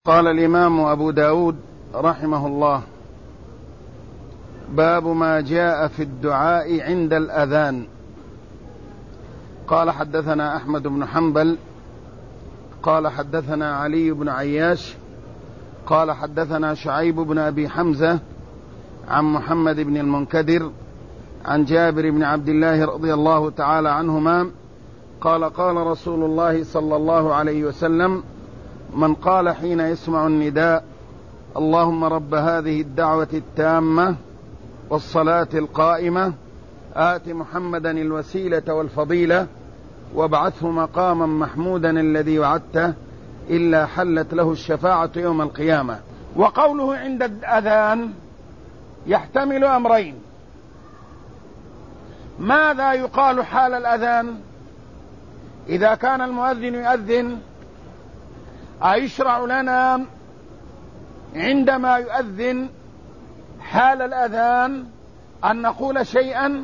قال الإمام أبو داود رحمه الله: باب ما جاء في الدعاء عند الأذان. قال: حدثنا أحمد بن حنبل قال حدثنا علي بن عياش قال حدثنا شعيب بن أبي حمزة عن محمد بن المنكدر عن جابر بن عبد الله رضي الله تعالى عنهما قال: قال رسول الله صلى الله عليه وسلم: من قال حين يسمع النداء: اللهم رب هذه الدعوة التامة والصلاة القائمة آت محمدا الوسيلة والفضيلة وابعثه مقاما محمودا الذي وعدته إلا حلت له الشفاعة يوم القيامة. وقوله عند الأذان يحتمل أمرين: ماذا يقال حال الأذان؟ إذا كان المؤذن يؤذن أيشرع لنا عندما يؤذن حال الأذان أن نقول شيئا؟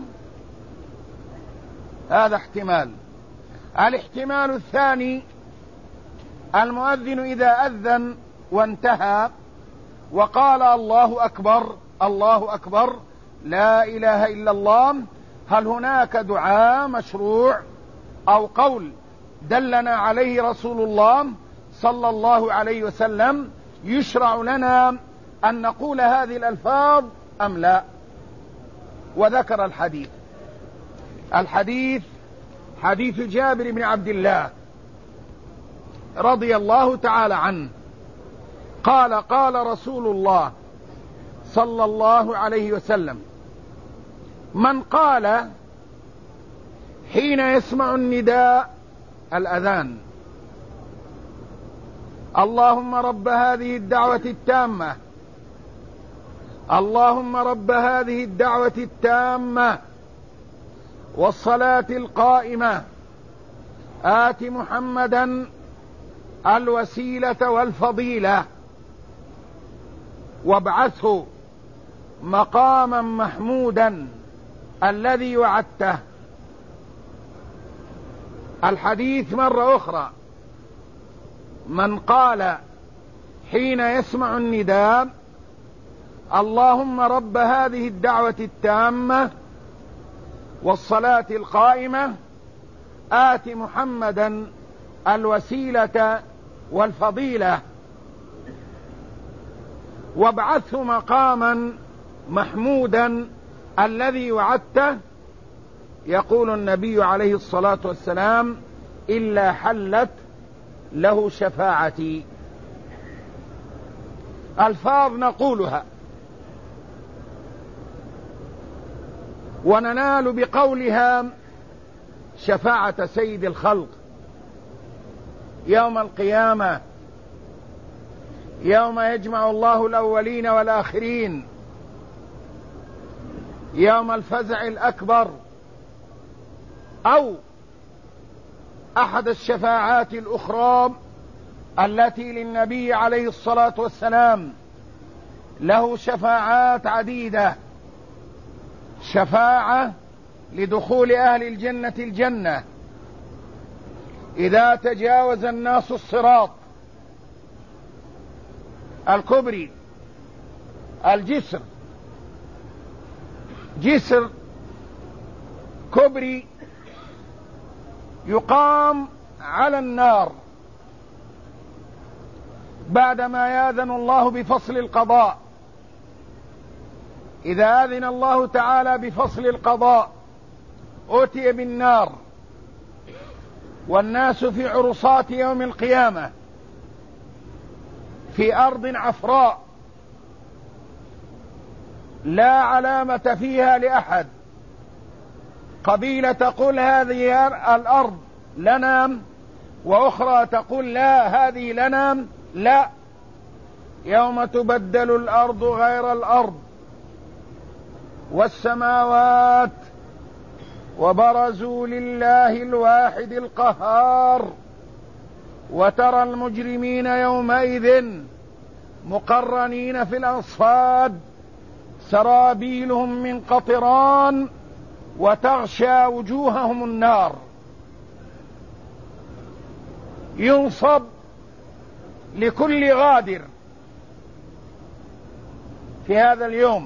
هذا احتمال. الاحتمال الثاني: المؤذن إذا أذن وانتهى وقال الله أكبر الله أكبر لا إله إلا الله، هل هناك دعاء مشروع أو قول دلنا عليه رسول الله صلى الله عليه وسلم يشرع لنا أن نقول هذه الألفاظ أم لا؟ وذكر الحديث حديث جابر بن عبد الله رضي الله تعالى عنه قال: قال رسول الله صلى الله عليه وسلم: من قال حين يسمع النداء الأذان: اللهم رب هذه الدعوة التامة اللهم رب هذه الدعوة التامة والصلاة القائمة آت محمدا الوسيلة والفضيلة وابعثه مقاما محمودا الذي وعدته. الحديث مرة أخرى: من قال حين يسمع النداء: اللهم رب هذه الدعوة التامة والصلاة القائمة آت محمدا الوسيلة والفضيلة وابعثه مقاما محمودا الذي وعدته، يقول النبي عليه الصلاة والسلام: إلا حلت له شفاعتي. ألفاظ نقولها وننال بقولها شفاعة سيد الخلق يوم القيامة، يوم يجمع الله الأولين والآخرين، يوم الفزع الأكبر، أو أحد الشفاعات الأخرى التي للنبي عليه الصلاة والسلام له شفاعات عديدة: شفاعة لدخول أهل الجنة الجنة إذا تجاوز الناس الصراط الكبري، جسر كبري يقام على النار بعدما يأذن الله بفصل القضاء. إذا أذن الله تعالى بفصل القضاء أتي بالنار والناس في عرصات يوم القيامة في أرض عفراء لا علامة فيها لأحد. قبيلة تقول هذه الأرض لنا، وأخرى تقول لا هذه لنا. لا، يوم تبدل الأرض غير الأرض والسماوات وبرزوا لله الواحد القهار وترى المجرمين يومئذ مقرنين في الأصفاد سرابيلهم من قطران وتغشى وجوههم النار. ينصب لكل غادر في هذا اليوم،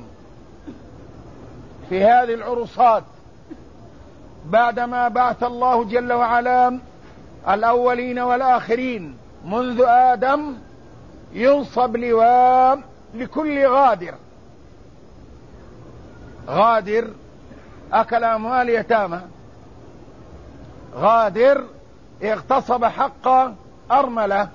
في هذه العرصات، بعدما بعث الله جل وعلا الأولين والآخرين منذ آدم، ينصب لواء لكل غادر. غادر أكل أموال يتامى، غادر اغتصب حق أرملة،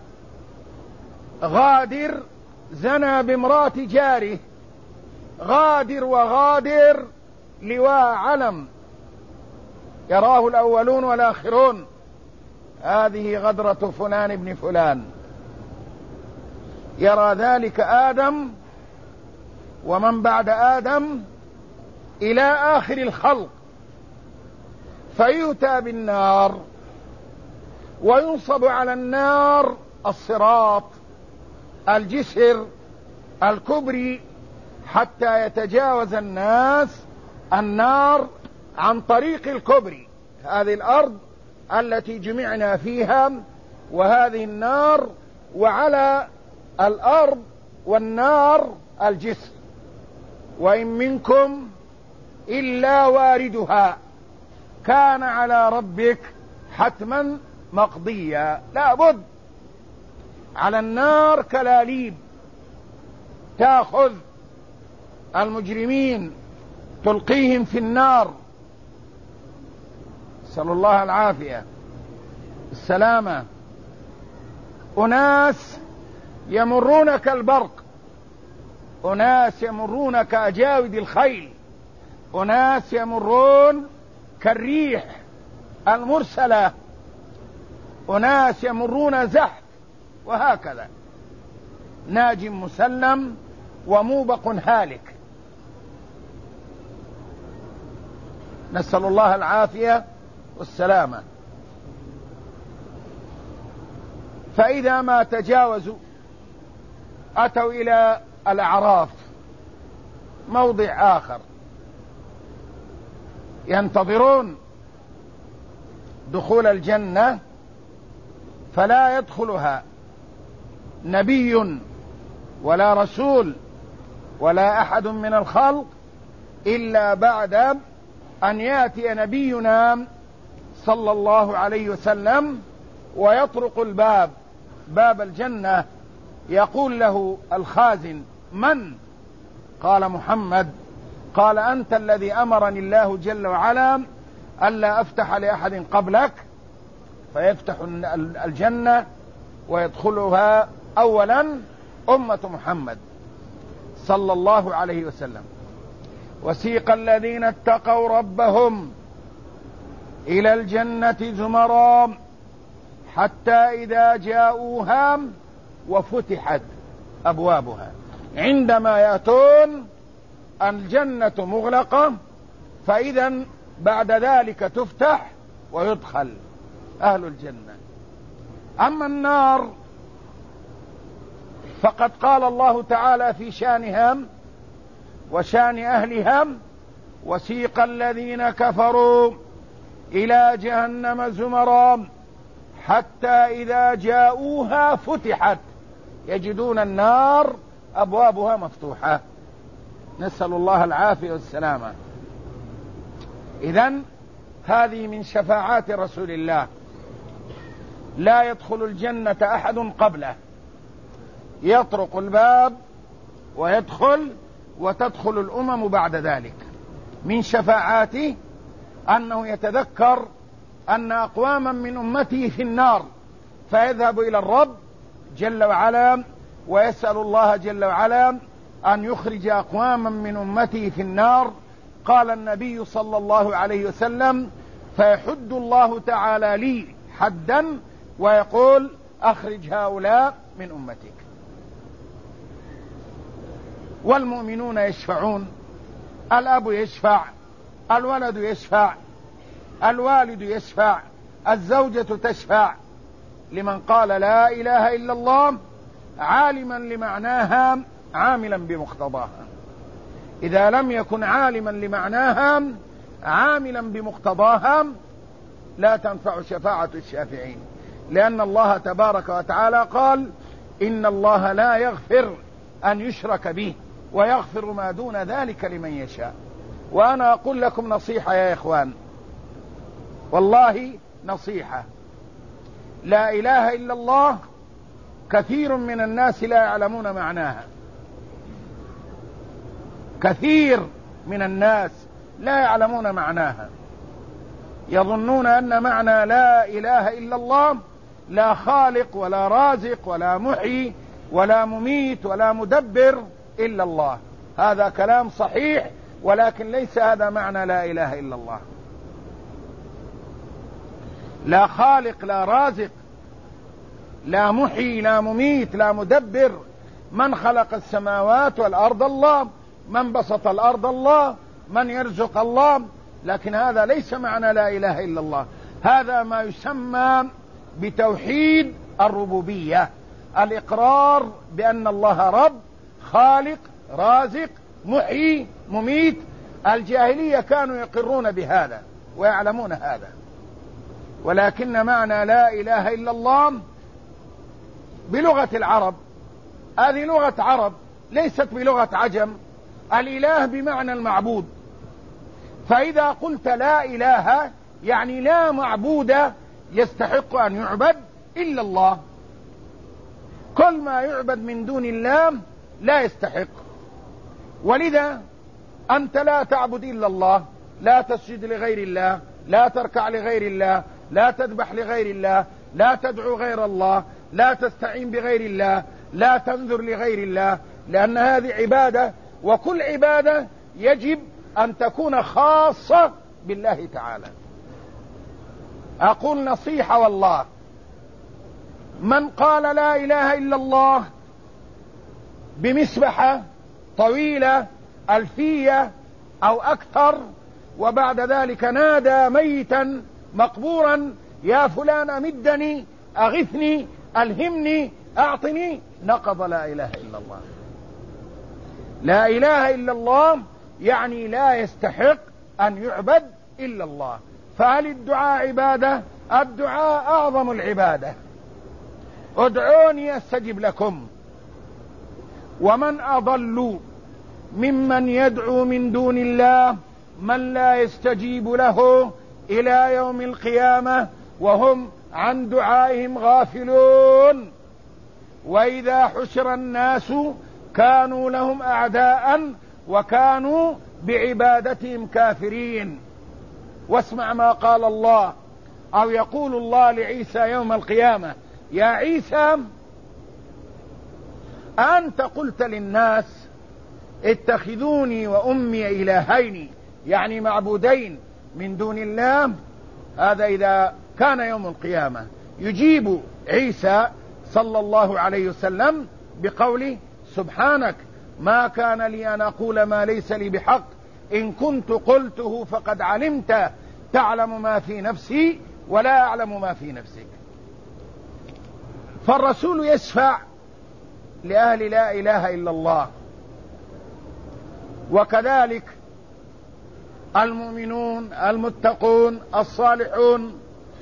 غادر زنى بامرأة جاره، غادر وغادر لواء علم يراه الأولون والآخرون، هذه غدرة فلان ابن فلان. يرى ذلك آدم ومن بعد آدم إلى آخر الخلق، فيؤتى بالنار وينصب على النار الصراط، الجسر الكبري، حتى يتجاوز الناس النار عن طريق الكبري، هذه الأرض التي جمعنا فيها وهذه النار، وعلى الأرض والنار الجسر. وإن منكم إلا واردها كان على ربك حتما مقضيا. لا بد، على النار كلاليب تأخذ المجرمين تلقيهم في النار، نسأل الله العافية السلامة. أناس يمرون كالبرق، أناس يمرون كأجاود الخيل، أناس يمرون كالريح المرسلة، أناس يمرون زحف، وهكذا ناج مسلم وموبق هالك، نسأل الله العافية والسلامة. فإذا ما تجاوزوا أتوا إلى الأعراف، موضع آخر ينتظرون دخول الجنة، فلا يدخلها نبي ولا رسول ولا أحد من الخلق إلا بعد أن يأتي نبينا صلى الله عليه وسلم ويطرق الباب، باب الجنة، يقول له الخازن: من؟ قال: محمد. قال: أنت الذي أمرني الله جل وعلا ألا أفتح لأحد قبلك. فيفتح الجنة ويدخلها أولا أمة محمد صلى الله عليه وسلم. وسيق الذين اتقوا ربهم إلى الجنة زمرا حتى إذا جاءوها وفتحت أبوابها، عندما يأتون الجنة مغلقة، فإذا بعد ذلك تفتح ويدخل أهل الجنة. أما النار فقد قال الله تعالى في شانها وشان أهلها: وسيق الذين كفروا إلى جهنم زمرا حتى إذا جاءوها فتحت، يجدون النار أبوابها مفتوحة، نسأل الله العافية والسلامة. إذن هذه من شفاعات رسول الله، لا يدخل الجنة أحد قبله، يطرق الباب ويدخل، وتدخل الأمم بعد ذلك. من شفاعاته أنه يتذكر أن أقواما من أمته في النار، فيذهب إلى الرب جل وعلا ويسأل الله جل وعلا أن يخرج أقواما من أمته في النار. قال النبي صلى الله عليه وسلم: فيحد الله تعالى لي حدا ويقول: أخرج هؤلاء من أمتك. والمؤمنون يشفعون، الأب يشفع، الولد يشفع، الوالد يشفع، الزوجة تشفع، لمن قال لا إله إلا الله عالما لمعناها عاملا بمقتضاها. إذا لم يكن عالما لمعناها عاملا بمقتضاها لا تنفع شفاعة الشافعين، لأن الله تبارك وتعالى قال: إن الله لا يغفر أن يشرك به ويغفر ما دون ذلك لمن يشاء. وأنا أقول لكم نصيحة يا إخوان، والله نصيحة، لا إله إلا الله كثير من الناس لا يعلمون معناها، كثير من الناس لا يعلمون معناها، يظنون أن معنى لا إله إلا الله لا خالق ولا رازق ولا محيي ولا مميت ولا مدبر إلا الله. هذا كلام صحيح، ولكن ليس هذا معنى لا إله إلا الله. لا خالق لا رازق لا محيي لا مميت لا مدبر. من خلق السماوات والأرض الله، من بسط الأرض الله، من يرزق الله، لكن هذا ليس معنى لا إله إلا الله. هذا ما يسمى بتوحيد الربوبية، الإقرار بأن الله رب خالق رازق محيي مميت. الجاهلية كانوا يقرون بهذا ويعلمون هذا، ولكن معنى لا إله إلا الله بلغة العرب، هذه لغة عرب ليست بلغة عجم. الإله بمعنى المعبود، فإذا قلت لا إله يعني لا معبود يستحق أن يعبد إلا الله. كل ما يعبد من دون الله لا يستحق، ولذا أنت لا تعبد إلا الله، لا تسجد لغير الله، لا تركع لغير الله، لا تذبح لغير الله، لا تدعو غير الله، لا تستعين بغير الله، لا تنذر لغير الله، لأن هذه عبادة، وكل عبادة يجب أن تكون خاصة بالله تعالى. أقول نصيحة والله، من قال لا إله إلا الله بمسبحة طويلة ألفية أو أكثر، وبعد ذلك نادى ميتا مقبورا يا فلان أمدني أغثني ألهمني أعطني، نقض لا إله إلا الله. لا إله إلا الله يعني لا يستحق أن يعبد إلا الله. فهل الدعاء عبادة؟ الدعاء أعظم العبادة. ادعوني أستجب لكم. ومن أضل ممن يدعو من دون الله من لا يستجيب له إلى يوم القيامة وهم عن دعائهم غافلون. وإذا حشر الناس كانوا لهم أعداء وكانوا بعبادتهم كافرين. واسمع ما قال الله، أو يقول الله لعيسى يوم القيامة: يا عيسى أنت قلت للناس اتخذوني وأمي إلهين، يعني معبودين من دون الله. هذا إذا كان يوم القيامة. يجيب عيسى صلى الله عليه وسلم بقوله: سبحانك ما كان لي أن أقول ما ليس لي بحق، إن كنت قلته فقد علمت، تعلم ما في نفسي ولا أعلم ما في نفسك. فالرسول يشفع لأهل لا إله إلا الله، وكذلك المؤمنون المتقون الصالحون،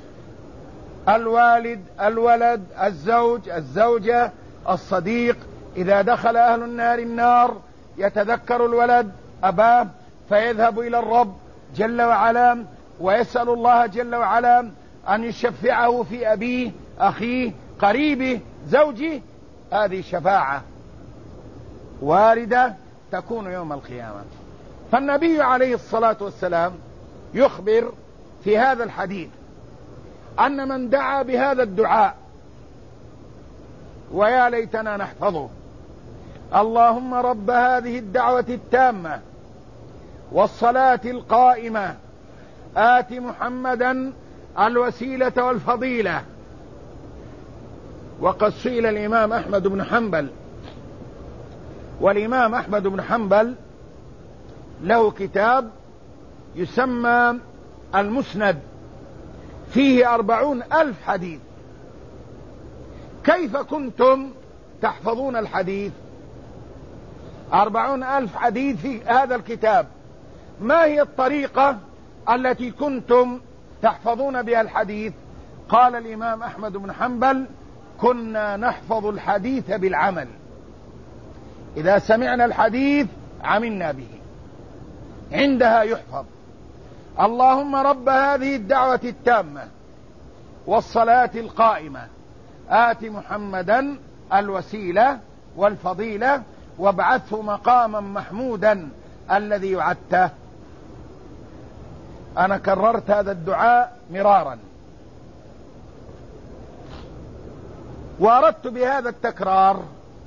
الوالد الولد الزوج الزوجة الصديق. إذا دخل أهل النار النار يتذكر الولد أباه فيذهب إلى الرب جل وعلا ويسأل الله جل وعلا أن يشفعه في أبيه أخيه قريبه زوجه. هذه شفاعة واردة تكون يوم القيامة. فالنبي عليه الصلاة والسلام يخبر في هذا الحديث أن من دعا بهذا الدعاء، ويا ليتنا نحفظه: اللهم رب هذه الدعوة التامة والصلاة القائمة آت محمدا الوسيلة والفضيلة. وقد سئل الإمام أحمد بن حنبل، والإمام أحمد بن حنبل له كتاب يسمى المسند، فيه 40,000 حديث. كيف كنتم تحفظون الحديث؟ 40,000 حديث في هذا الكتاب. ما هي الطريقة التي كنتم تحفظون بها الحديث؟ قال الإمام أحمد بن حنبل: كنا نحفظ الحديث بالعمل، إذا سمعنا الحديث عملنا به، عندها يحفظ. اللهم رب هذه الدعوة التامة والصلاة القائمة آت محمدا الوسيلة والفضيلة وابعثه مقاما محمودا الذي وعدته. أنا كررت هذا الدعاء مرارا، وأردت بهذا التكرار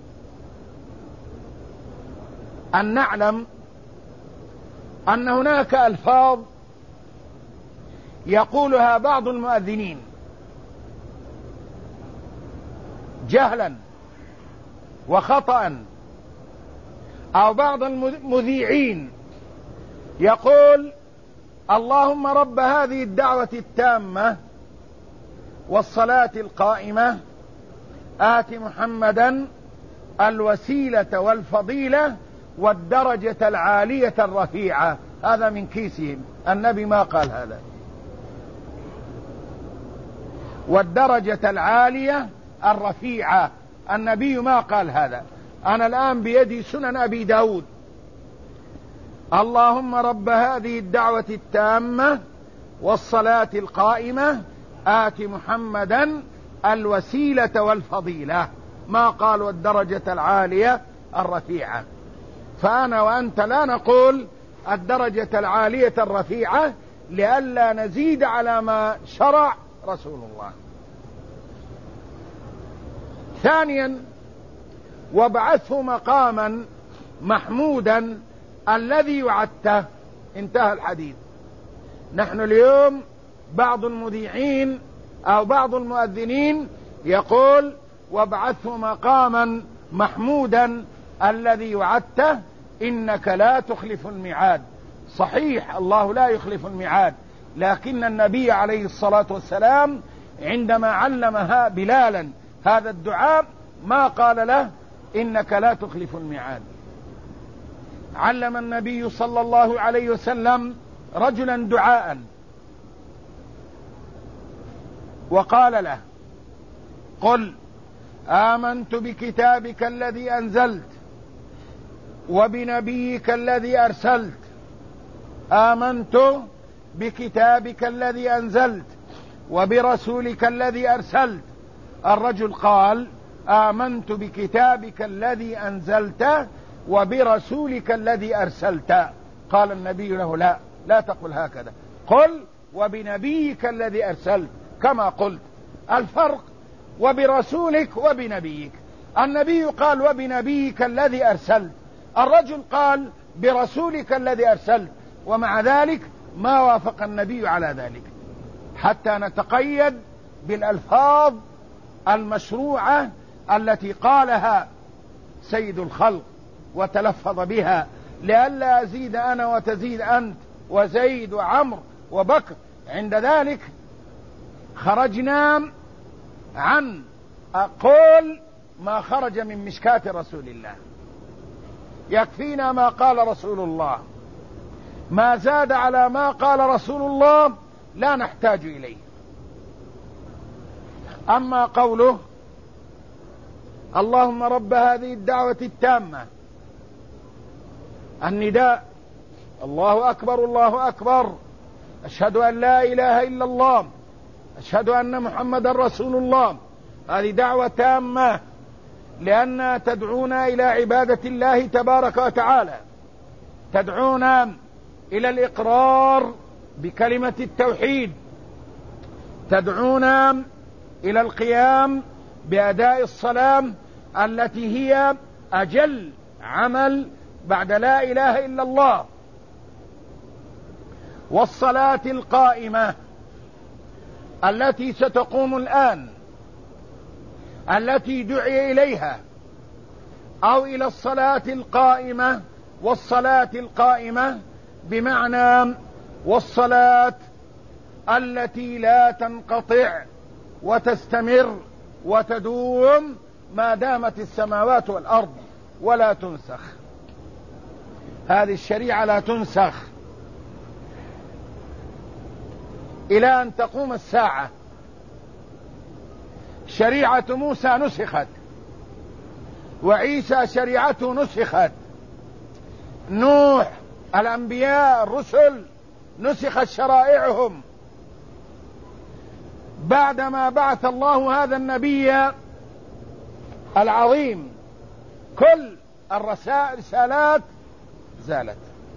أن نعلم أن هناك ألفاظ يقولها بعض المؤذنين جهلا وخطأ، أو بعض المذيعين يقول اللهم رب هذه الدعوة التامة والصلاة القائمة آت محمدا الوسيلة والفضيلة والدرجة العالية الرفيعة. هذا من كيسهم، النبي ما قال هذا. والدرجة العالية الرفيعة، النبي ما قال هذا. أنا الآن بيدي سنن أبي داود. اللهم رب هذه الدعوة التامة والصلاة القائمة آت محمدا الوسيلة والفضيلة، ما قال والدرجة العالية الرفيعة. فأنا وأنت لا نقول الدرجة العالية الرفيعة لئلا نزيد على ما شرع رسول الله. ثانيا وابعثه مقاما محمودا الذي وعدته، انتهى الحديث. نحن اليوم بعض المذيعين أو بعض المؤذنين يقول وابعثه مقاما محمودا الذي وعدته إنك لا تخلف الميعاد. صحيح الله لا يخلف الميعاد، لكن النبي عليه الصلاة والسلام عندما علمها بلالا هذا الدعاء ما قال له إنك لا تخلف الميعاد. علم النبي صلى الله عليه وسلم رجلا دعاء وقال له قل آمنت بكتابك الذي أنزلت وبنبيك الذي أرسلت. آمنت بكتابك الذي أنزلت وبرسولك الذي أرسلت. الرجل قال آمنت بكتابك الذي أنزلت وبرسولك الذي أرسلت. قال النبي له لا تقل هكذا، قل وبنبيك الذي أرسلت كما قلت. الفرق وبرسولك وبنبيك. النبي قال وبنبيك الذي أرسلت، الرجل قال برسولك الذي أرسلت، ومع ذلك ما وافق النبي على ذلك. حتى نتقيد بالألفاظ المشروعة التي قالها سيد الخلق وتلفظ بها، لئلا أزيد أنا وتزيد أنت وزيد وعمر وبكر. عند ذلك خرجنا عن قول ما خرج من مشكاة رسول الله. يكفينا ما قال رسول الله، ما زاد على ما قال رسول الله لا نحتاج إليه. أما قوله اللهم رب هذه الدعوة التامة، النداء الله أكبر الله أكبر، أشهد أن لا إله إلا الله، أشهد أن محمد رسول الله، هذه دعوة تامة لأنها تدعونا إلى عبادة الله تبارك وتعالى، تدعونا إلى الإقرار بكلمة التوحيد، تدعونا إلى القيام بأداء الصلاة التي هي أجل عمل بعد لا إله إلا الله، والصلاة القائمة التي ستقوم الآن، التي دعي إليها، أو إلى الصلاة القائمة. والصلاة القائمة بمعنى والصلاة التي لا تنقطع وتستمر وتدوم ما دامت السماوات والأرض ولا تنسخ. هذه الشريعة لا تنسخ إلى أن تقوم الساعة. شريعة موسى نسخت، وعيسى شريعته نسخت، نوح، الأنبياء، الرسل نسخت شرائعهم بعدما بعث الله هذا النبي العظيم. كل الرسالات زالت،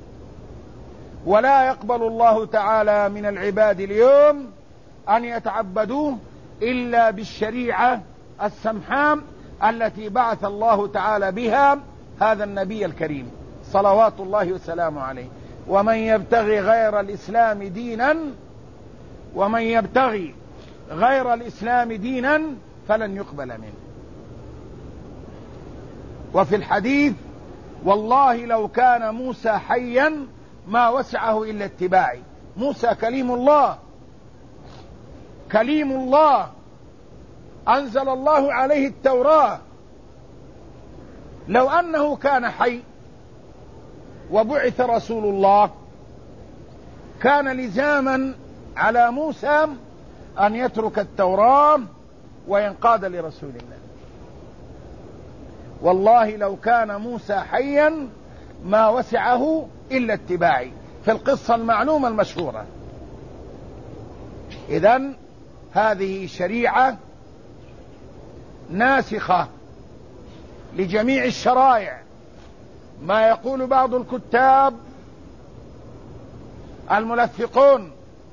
ولا يقبل الله تعالى من العباد اليوم أن يتعبدوه إلا بالشريعة السمحاء التي بعث الله تعالى بها هذا النبي الكريم صلوات الله وسلامه عليه. ومن يبتغي غير الإسلام دينا فلن يقبل منه. وفي الحديث: والله لو كان موسى حيا ما وسعه إلا اتباعي. موسى كليم الله أنزل الله عليه التوراة. لو أنه كان حي وبعث رسول الله كان لزاما على موسى أن يترك التوراة وينقاد لرسول الله. والله لو كان موسى حيا ما وسعه إلا اتباعي، في القصة المعلومة المشهورة. إذن هذه شريعة ناسخة لجميع الشرائع. ما يقول بعض الكتاب الملفقون: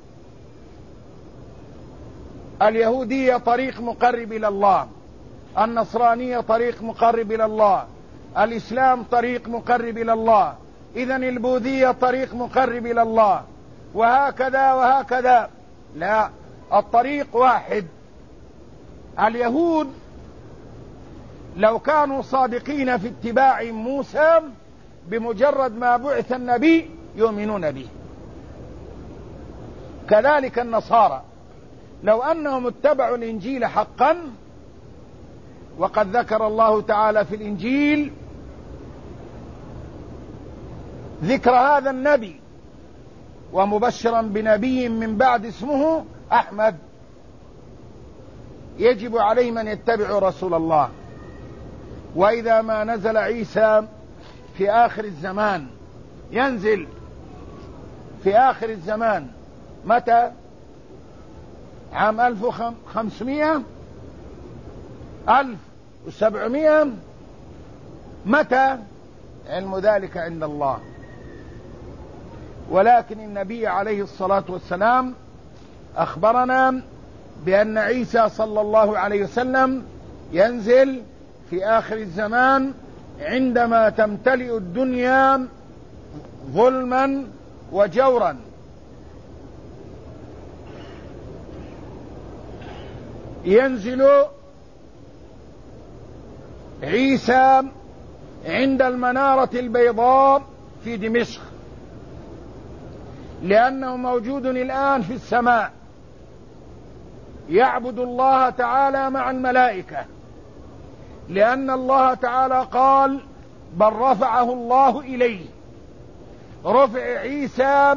اليهودية طريق مقرب إلى الله، النصرانية طريق مقرب إلى الله، الإسلام طريق مقرب إلى الله، إذن البوذية طريق مقرب إلى الله، وهكذا وهكذا. لا، الطريق واحد. اليهود لو كانوا صادقين في اتباع موسى بمجرد ما بعث النبي يؤمنون به. كذلك النصارى لو أنهم اتبعوا الإنجيل حقا، وقد ذكر الله تعالى في الإنجيل ذكر هذا النبي ومبشرا بنبي من بعد اسمه أحمد، يجب عليهم أن يتبعوا رسول الله. وإذا ما نزل عيسى في آخر الزمان، ينزل في آخر الزمان متى؟ عام 1500 1700؟ متى؟ علم ذلك عند الله. ولكن النبي عليه الصلاة والسلام أخبرنا بأن عيسى صلى الله عليه وسلم ينزل في آخر الزمان عندما تمتلئ الدنيا ظلما وجورا. ينزل عيسى عند المنارة البيضاء في دمشق، لأنه موجود الآن في السماء يعبد الله تعالى مع الملائكة، لأن الله تعالى قال: بل رفعه الله إليه. رفع عيسى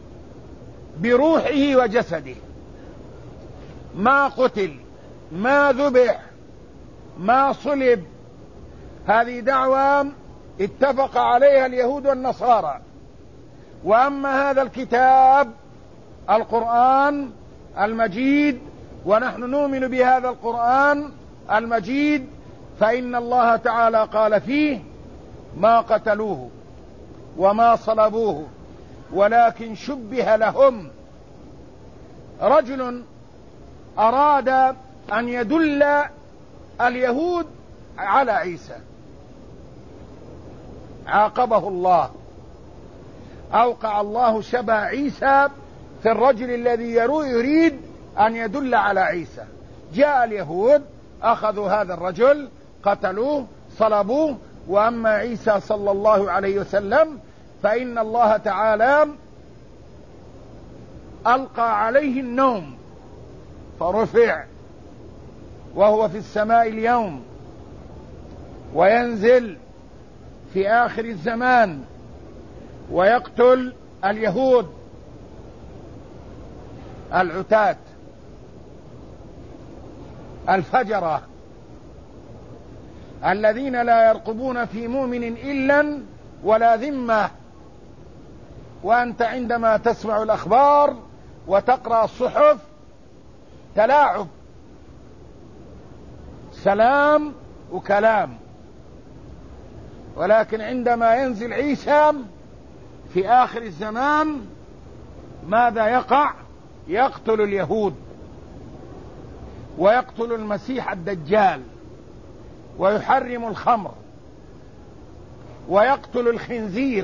بروحه وجسده، ما قتل، ما ذبح، ما صلب. هذه دعوة اتفق عليها اليهود والنصارى. وأما هذا الكتاب القرآن المجيد، ونحن نؤمن بهذا القرآن المجيد، فإن الله تعالى قال فيه: ما قتلوه وما صلبوه ولكن شبه لهم. رجل أراد أن يدل اليهود على عيسى، عاقبه الله، أوقع الله شبه عيسى في الرجل الذي يريد أن يدل على عيسى. جاء اليهود أخذوا هذا الرجل، قتلوه، صلبوه. وأما عيسى صلى الله عليه وسلم فإن الله تعالى ألقى عليه النوم فرفع، وهو في السماء اليوم، وينزل في آخر الزمان ويقتل اليهود العتاة الفجرة الذين لا يرقبون في مؤمن إلا ولا ذمة. وأنت عندما تسمع الأخبار وتقرأ الصحف تلاعب، سلام وكلام. ولكن عندما ينزل عيسى في آخر الزمان ماذا يقع؟ يقتل اليهود ويقتل المسيح الدجال ويحرم الخمر ويقتل الخنزير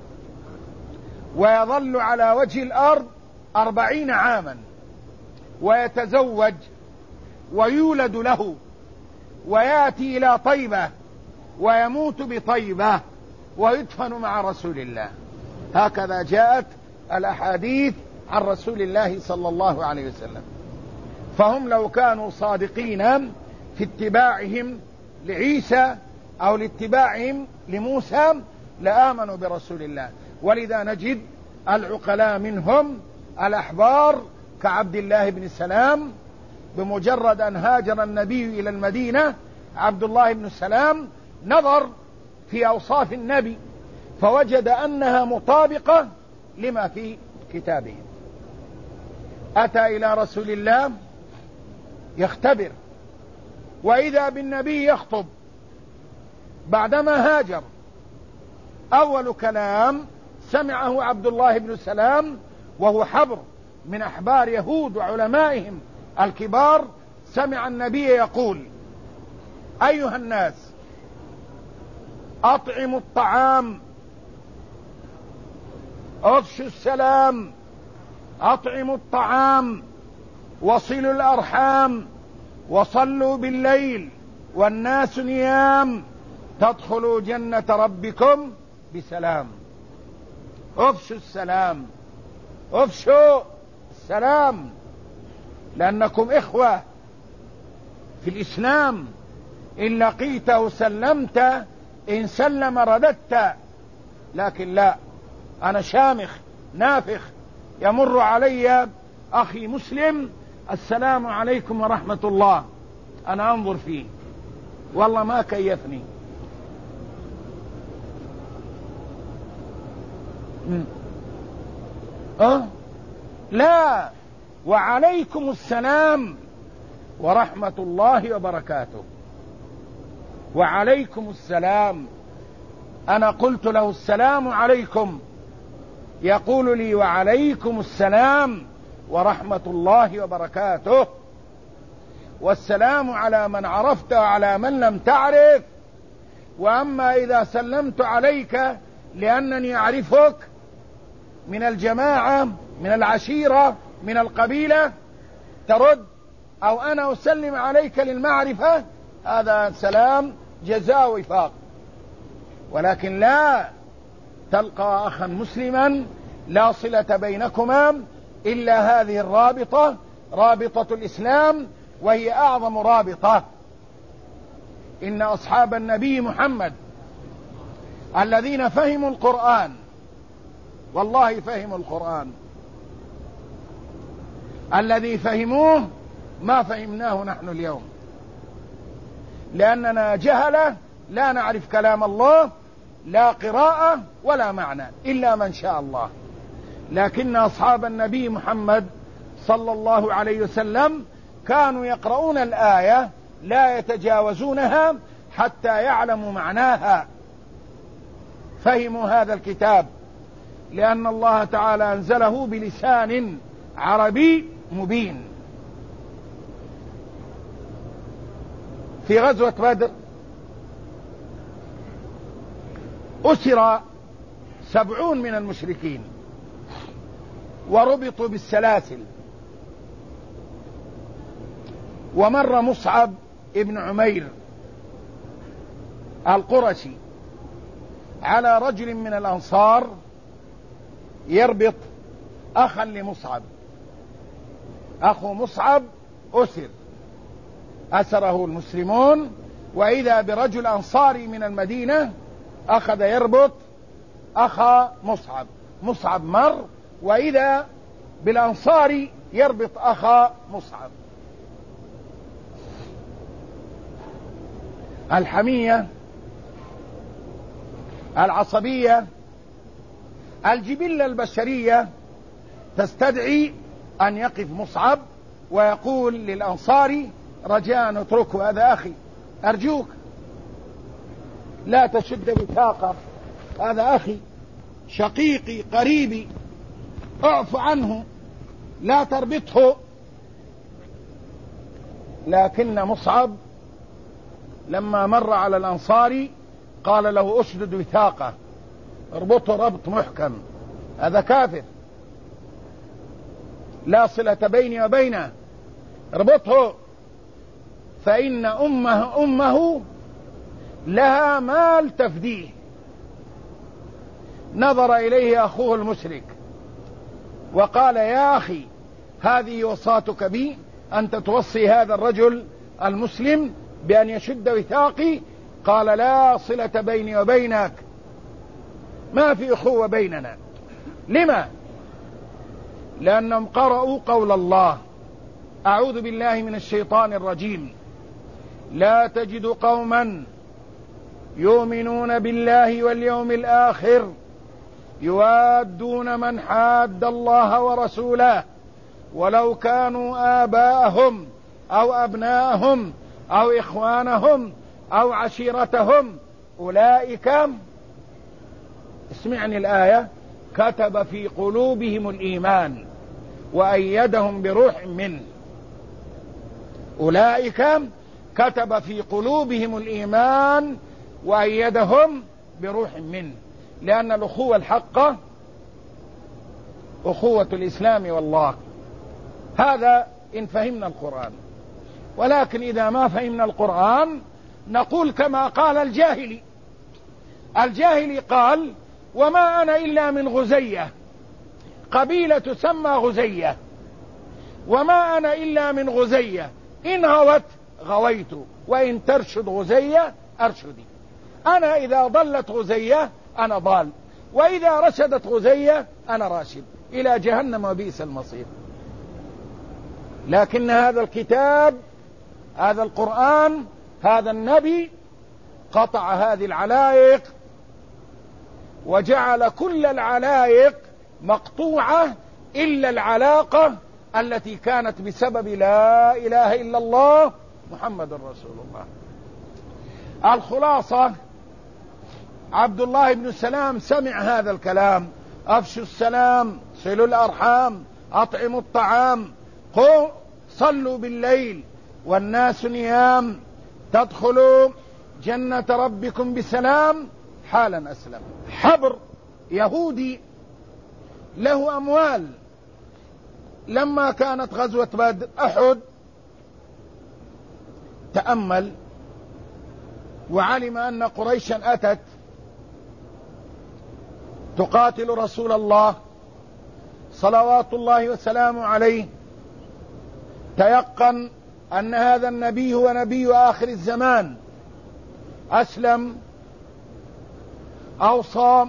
ويظل على وجه الأرض 40 عاما ويتزوج ويولد له ويأتي إلى طيبة ويموت بطيبة ويدفن مع رسول الله. هكذا جاءت الأحاديث عن رسول الله صلى الله عليه وسلم. فهم لو كانوا صادقين في اتباعهم لعيسى أو لاتباعهم لموسى لآمنوا برسول الله. ولذا نجد العقلاء منهم الأحبار كعبد الله بن سلام، بمجرد أن هاجر النبي إلى المدينة عبد الله بن سلام نظر في أوصاف النبي فوجد أنها مطابقة لما في كتابهم. أتى إلى رسول الله يختبر، وإذا بالنبي يخطب بعدما هاجر. أول كلام سمعه عبد الله بن سلام وهو حبر من أحبار يهود وعلمائهم الكبار، سمع النبي يقول: أيها الناس أطعموا الطعام، أفشوا السلام، أطعموا الطعام، وصلوا الأرحام، وصلوا بالليل والناس نيام، تدخلوا جنة ربكم بسلام. أفشوا السلام، أفشوا السلام، لأنكم إخوة في الإسلام. إن لقيته سلمت، إن سلم رددت. لكن لا، أنا شامخ نافخ، يمر علي أخي مسلم السلام عليكم ورحمة الله، أنا أنظر فيه والله ما كيفني. لا، وعليكم السلام ورحمة الله وبركاته، وعليكم السلام. أنا قلت له السلام عليكم، يقول لي وعليكم السلام ورحمة الله وبركاته. والسلام على من عرفت وعلى من لم تعرف. وأما إذا سلمت عليك لأنني أعرفك من الجماعة من العشيرة من القبيلة ترد، أو أنا أسلم عليك للمعرفة، هذا سلام جزاء وفاق. ولكن لا تلقى أخا مسلما لا صلة بينكما إلا هذه الرابطة، رابطة الإسلام، وهي أعظم رابطة. إن أصحاب النبي محمد الذين فهموا القرآن، والله فهموا القرآن، الذي فهموه ما فهمناه نحن اليوم، لأننا جهلة لا نعرف كلام الله، لا قراءة ولا معنى إلا من شاء الله. لكن أصحاب النبي محمد صلى الله عليه وسلم كانوا يقرؤون الآية لا يتجاوزونها حتى يعلموا معناها. فهموا هذا الكتاب لأن الله تعالى أنزله بلسان عربي مبين. في غزوة بدر أسر 70 من المشركين وربطوا بالسلاسل. ومر مصعب ابن عمير القرشي على رجل من الأنصار يربط أخا لمصعب. أخو مصعب أسره المسلمون، وإذا برجل أنصاري من المدينة أخذ يربط أخا مصعب. مصعب مر، وإذا بالأنصاري يربط أخا مصعب. الحمية، العصبية، الجبلة البشرية تستدعي أن يقف مصعب ويقول للأنصاري رجاء اتركه، هذا أخي أرجوك لا تشد وثاقه، هذا أخي شقيقي قريبي اعف عنه لا تربطه. لكن مصعب لما مر على الأنصاري قال له اشدد وثاقه، اربطه ربط محكم، هذا كافر لا صلة بيني وبينه، اربطه فإن أمه لها مال تفديه. نظر إليه أخوه المشرك وقال يا أخي هذه وصاتك بي، أنت توصي هذا الرجل المسلم بأن يشد وثاقي؟ قال لا صلة بيني وبينك، ما في أخوة بيننا. لما؟ لأنهم قرأوا قول الله أعوذ بالله من الشيطان الرجيم لا تجد قوما يؤمنون بالله واليوم الآخر يوادون من حاد الله ورسوله ولو كانوا آباءهم أو أبناءهم أو إخوانهم أو عشيرتهم أولئك، اسمعني الآية، كتب في قلوبهم الإيمان وأيدهم بروح منه. أولئك كتب في قلوبهم الإيمان وأيدهم بروح منه، لأن الأخوة الحقة أخوة الإسلام والله. هذا إن فهمنا القرآن، ولكن إذا ما فهمنا القرآن نقول كما قال الجاهلي. الجاهلي قال وما أنا إلا من غزية، قبيلة تسمى غزية، وما أنا إلا من غزية، إن غوت غويت وإن ترشد غزية أرشدي. أنا إذا ضلت غزية أنا ضال، وإذا رشدت غزية أنا راشد، إلى جهنم وبئس المصير. لكن هذا الكتاب، هذا القرآن، هذا النبي قطع هذه العلائق وجعل كل العلائق مقطوعة إلا العلاقة التي كانت بسبب لا إله إلا الله محمد رسول الله. الخلاصة عبد الله بن سلام سمع هذا الكلام: أفشوا السلام، صلوا الأرحام، أطعموا الطعام، صلوا بالليل والناس نيام، تدخلوا جنة ربكم بسلام. حالا أسلم. حبر يهودي له أموال، لما كانت غزوة بدر أحد تأمل وعلم أن قريشا أتت تقاتل رسول الله صلوات الله وسلامه عليه، تيقن أن هذا النبي هو نبي آخر الزمان. أسلم، أوصى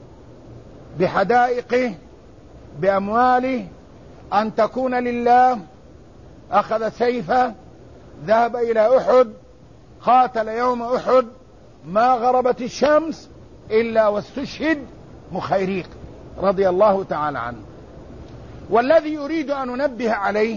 بحدائقه بأمواله أن تكون لله، أخذ سيفه، ذهب إلى أحد، قاتل يوم أحد، ما غربت الشمس إلا واستشهد مخيريق رضي الله تعالى عنه. والذي يريد أن ننبه عليه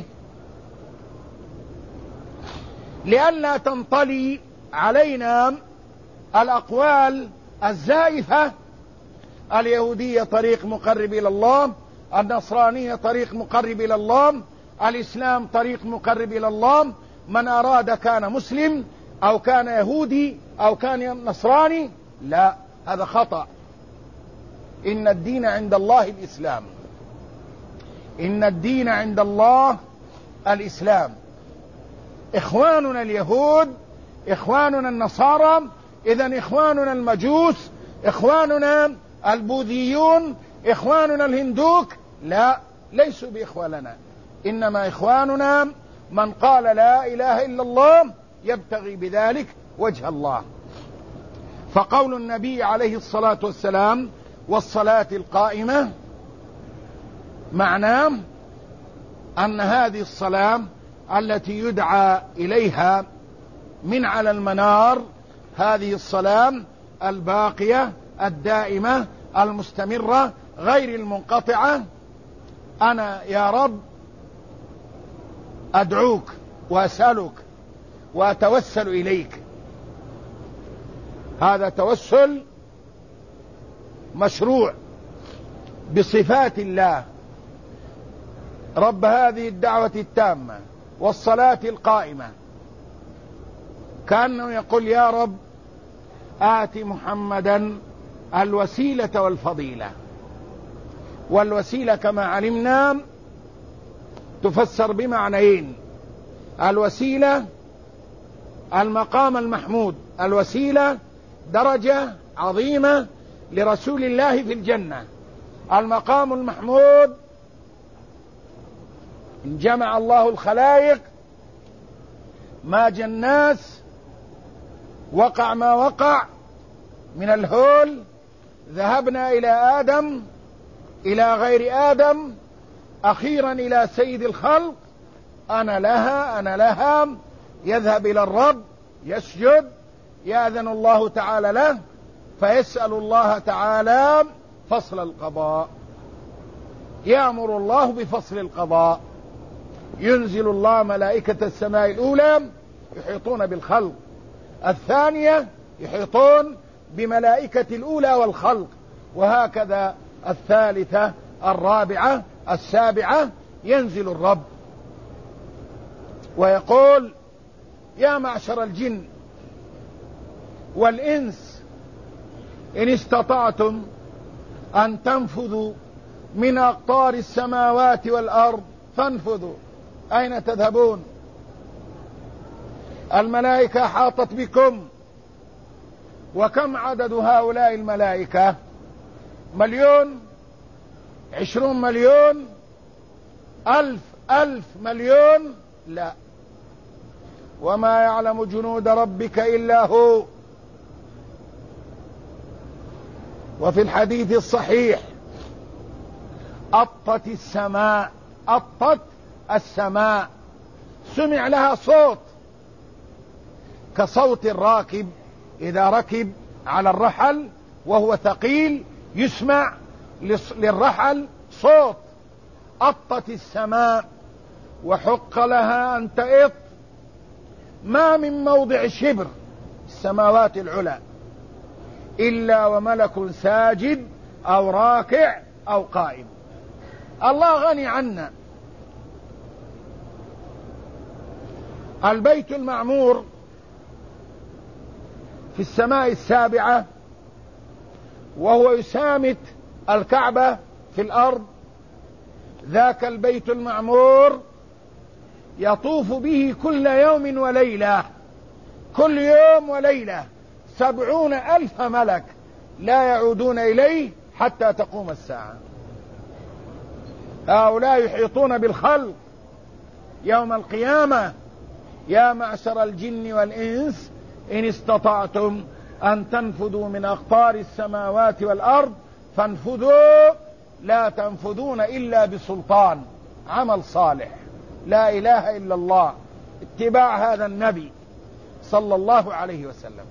لئلا تنطلي علينا الأقوال الزائفة: اليهودية طريق مقرب إلى الله، النصرانية طريق مقرب إلى الله، الإسلام طريق مقرب إلى الله، من أراد كان مسلم أو كان يهودي أو كان نصراني. لا، هذا خطأ. إن الدين عند الله الإسلام، إن الدين عند الله الإسلام. إخواننا اليهود، إخواننا النصارى، إذن إخواننا المجوس، إخواننا البوذيون، إخواننا الهندوك، لا، ليسوا بإخوة لنا. إنما إخواننا من قال لا إله إلا الله يبتغي بذلك وجه الله. فقول النبي عليه الصلاة والسلام: والصلاة القائمة، معناه أن هذه الصلاة التي يدعى إليها من على المنار هذه الصلاة الباقية الدائمة المستمرة غير المنقطعة. أنا يا رب أدعوك وأسألك وأتوسل إليك. هذا توسل مشروع بصفات الله، رب هذه الدعوة التامة والصلاة القائمة، كأنه يقول يا رب آت محمدا الوسيلة والفضيلة. والوسيلة كما علمنا تفسر بمعنيين: الوسيلة المقام المحمود، الوسيلة درجة عظيمة لرسول الله في الجنة. المقام المحمود إن جمع الله الخلائق ما الناس وقع ما وقع من الهول، ذهبنا إلى آدم، إلى غير آدم، أخيرا إلى سيد الخلق، أنا لها أنا لها، يذهب إلى الرب يسجد، يأذن الله تعالى له فيسأل الله تعالى فصل القضاء، يأمر الله بفصل القضاء، ينزل الله ملائكة السماء الأولى يحيطون بالخلق، الثانية يحيطون بملائكة الأولى والخلق، وهكذا الثالثة الرابعة السابعة. ينزل الرب ويقول يا معشر الجن والإنس إن استطعتم أن تنفذوا من أقطار السماوات والأرض فانفذوا. أين تذهبون؟ الملائكة حاطت بكم، وكم عدد هؤلاء الملائكة؟ 1,000,000 20,000,000 1,000 1,000,000 لا، وما يعلم جنود ربك إلا هو. وفي الحديث الصحيح أطت السماء، أطت السماء، سمع لها صوت كصوت الراكب إذا ركب على الرحل وهو ثقيل، يسمع للرحل صوت. أطت السماء وحق لها أن تئط ما من موضع شبر السماوات العلى إلا وملك ساجد أو راكع أو قائم. الله غني عنا. البيت المعمور في السماء السابعة وهو يسامت الكعبة في الأرض، ذاك البيت المعمور يطوف به كل يوم وليلة، كل يوم وليلة 70,000 ملك لا يعودون إليه حتى تقوم الساعة. هؤلاء يحيطون بالخلق يوم القيامة. يا معشر الجن والإنس إن استطعتم أن تنفذوا من أقطار السماوات والأرض فانفذوا، لا تنفذون إلا بسلطان، عمل صالح، لا إله إلا الله، اتباع هذا النبي صلى الله عليه وسلم.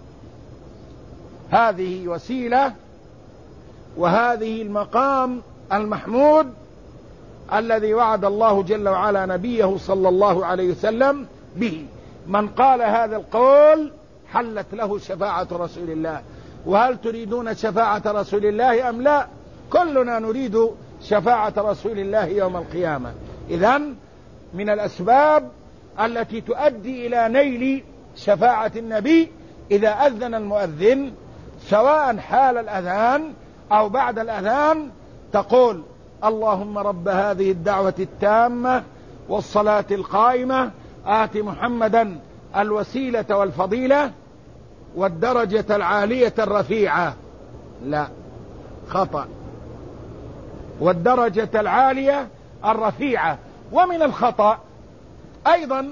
هذه وسيلة، وهذه المقام المحمود الذي وعد الله جل وعلا نبيه صلى الله عليه وسلم به. من قال هذا القول حلت له شفاعة رسول الله. وهل تريدون شفاعة رسول الله أم لا؟ كلنا نريد شفاعة رسول الله يوم القيامة. إذن من الأسباب التي تؤدي إلى نيل شفاعة النبي إذا أذن المؤذن، سواء حال الأذان أو بعد الأذان، تقول اللهم رب هذه الدعوة التامة والصلاة القائمة آت محمدا الوسيلة والفضيلة والدرجة العالية الرفيعة. لا، خطأ. والدرجة العالية الرفيعة. ومن الخطأ أيضا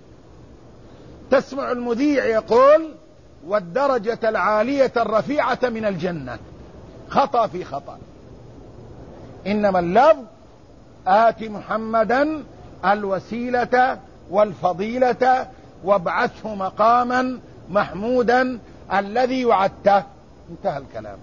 تسمع المذيع يقول والدرجة العالية الرفيعة من الجنة. خطأ في خطأ. إنما اللفظ آت محمدا الوسيلة والفضيلة وابعثه مقاما محمودا الذي وعدته، انتهى الكلام.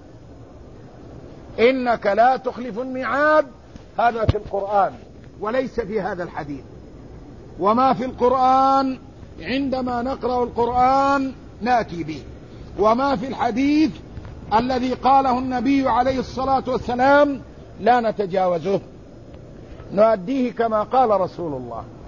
إنك لا تخلف الميعاد، هذا في القرآن وليس في هذا الحديث. وما في القرآن عندما نقرأ القرآن نأتي به، وما في الحديث الذي قاله النبي عليه الصلاة والسلام لا نتجاوزه، نؤديه كما قال رسول الله.